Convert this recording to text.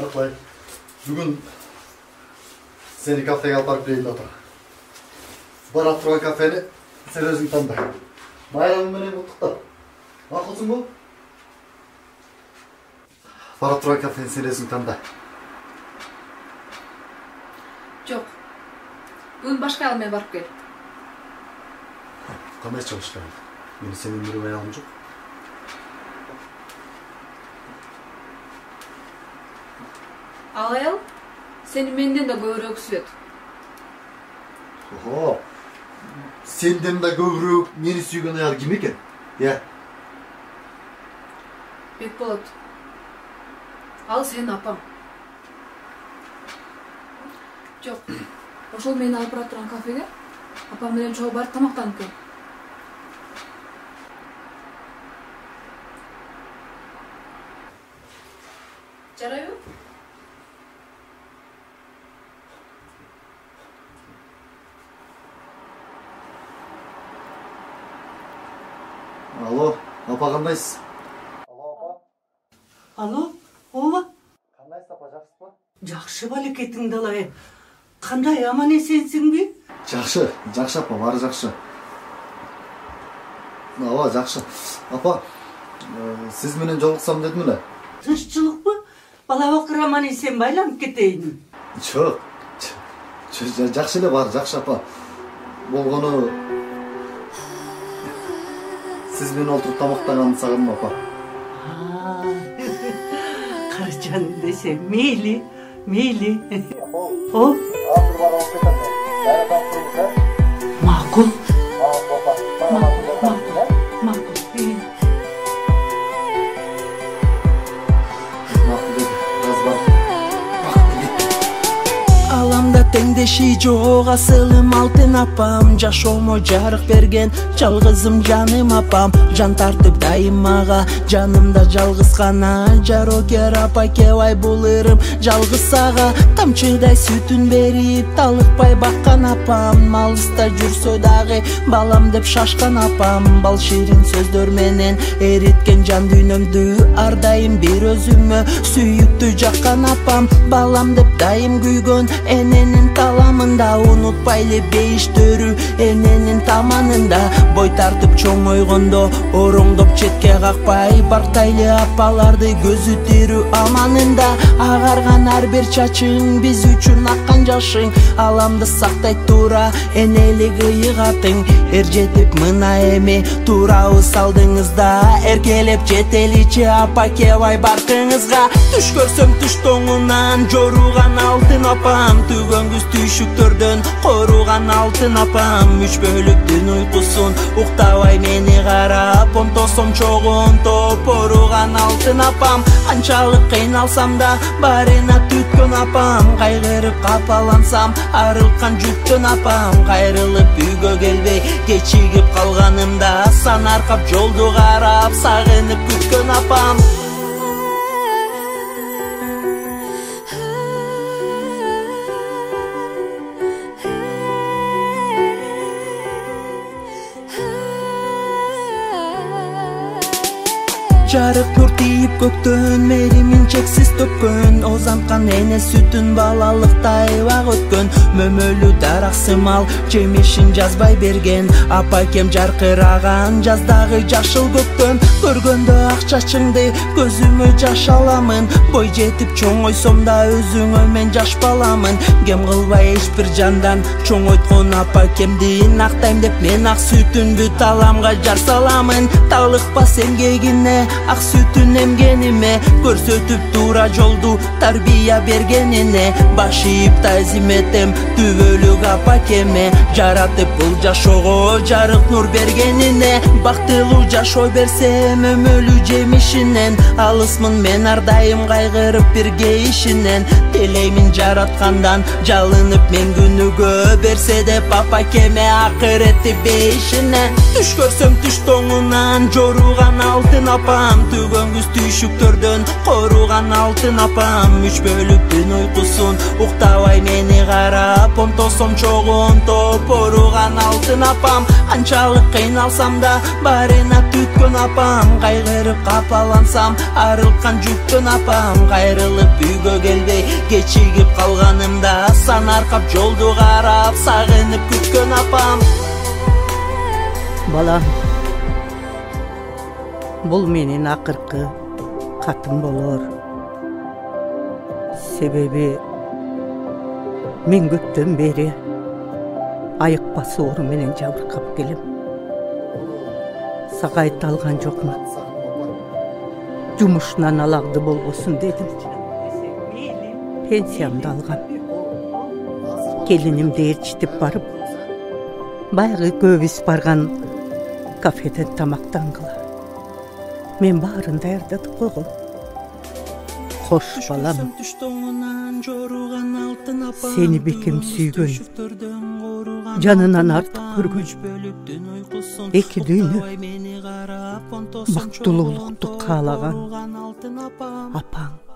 Аркылай. Бүгүн сени кафеге алып барып берейин деп атам. Барып турган кафени сен өзүң танда. Майрамы менен куттуктап. Макулсуңбу? Барып турган кафени сен өзүң танда. Жок. Бүгүн башка ал менен барып кел. Кандай чыгышкан? Мени сенин бир аялың жок. Ал аял сени менден да көбүрөөк сүйөт. Ого. Сенден да көбүрөөк мени сүйгөн аял ким экен? Бекболот. Ал сенин апаң. Жок. Ошол мени алып бара турган кафеге апам менен чогуу барып тамактанып кел. Жарайбы? Алло, апа кандайсыз? Алло, апа. Алло, ооба. Кандайсыз, апа, жакшысызбы? Жакшы балекетиңди алайын. Кандай аман эсенсиңби? Жакшы, апа, баары жакшы. Ооба, жакшы. Апа, сиз менен жолуксам дедим эле. Тынччылыкпы? Бала бакыр аман эсен байланып кетейин. Жок. Жакшы эле, баары жакшы, апа. Болгону сиз менен олтуруп тамактаганды сагындым, апа. Карачан десе, мейли. О? Макул. Аламда теңдеши жок асылым алтын апам, жашоомо жарык берген жалгызым жаным апам. Жан тартып дайым мага, жанымда жалгыз гана жарокер апа кебай бул ырым жалгыз ага. Тамчыдай сүтүн берип талыкпай баккан апам, алыста жүрсө дагы балам деп шашкан апам. Бал ширин сөздөр менен эриткен жан дүйнөмдү ар дайым бир өзүмө сүйүктүү жаккан апам. Балам деп дайым күйгөн эненин таламында, унутпайлы бейиштөрү эненин таманында. Бой тартып чоңойгондо ороңдоп четке какпай бартайлы апаларды көзү тирүү аманында. Агарган ар бир чачың биз үчүн аккан жашың, аламды сактай тура энелик ыйыгатың. Эр жетип мына эми туурабыз алдыңызда, эркелеп жетеличи апа кебай баркыңызга. Түш көрсөм түш тоңунан жоруган алтын апам, түгөнгүз түйшүктөрдөн коруган алтын апам. Үч бөлүктүн уйкусун уктабай мени карап, онтосом чогунтоп оруган алтын апам. Канчалык кыйналсам да барына түткөн апам, кайгырып капалансам арылткан жүктөн апам. Кайрылып үйгө келбей кечигип калганымда, сан аркап жолду карап сагынып күткөн апам. Жарык нур тийип көктөн, меримин чексиз төккөн. Озанткан эне сүтүн балалыктай бак өткөн. Мөмөлүү дарак сымал жемишин жазбай берген, апакем жаркыраган жаздагы жашыл көктөн. Көргөндө ак чачыңды көзүмө жаш аламын, бой жетип чоңойсом да өзүңө мен жаш баламын. Кем кылбай эч бир жандан чоңойткон апакемди актайм деп мен ак сүтүнбү таламга жар саламын. Талыкпа эмгегине ак сүтүн эмгениме, көрсөтүп туура жолду тарбия бергенине. Баш ийип тазим этем түбөлүк апакеме, жаратып бул жашоого жарык нур бергенине. Бактылуу жашоо берсем өмөлүү жемишинен, алысмын мен ар дайым кайгырып бирге ишинен. Телеймин жараткандан жалынып мен күнүгө, берсе деп апакеме акыретти бейишинен. Түш көрсөм түш тоңунан жоруган алтын апам, түгөнгүз түйшүктөрдөн Korugan алтын апам 3 бөлүктүн уйкусун уктабай мени карап онтосом чогунтоп оруган алтын апам канчалык кыйналсам да барына түткөн апам кайгырып капалансам арылткан жүктөн апам кайрылып үйгө келбей кечигип калганымда санаркап жолду карап сагынып күткөн апам. Балам, бул менин акыркы катым болор. Себеби мен көптөн бери айыкпас оору менен жабыркап келем. Сага айта алган жокмун. Жумушунан алаңды болбосун дедим. Пенсиямды алгам. Келинимди ээрчитип барып, баягы көбүс барган кафеден тамактангыла. Мен баарын даярдатып койгом. Хош балам, сени бекем сүйгөн, жанынан артык көргөн, эки дүйнө бактылуулукту каалаган апаң.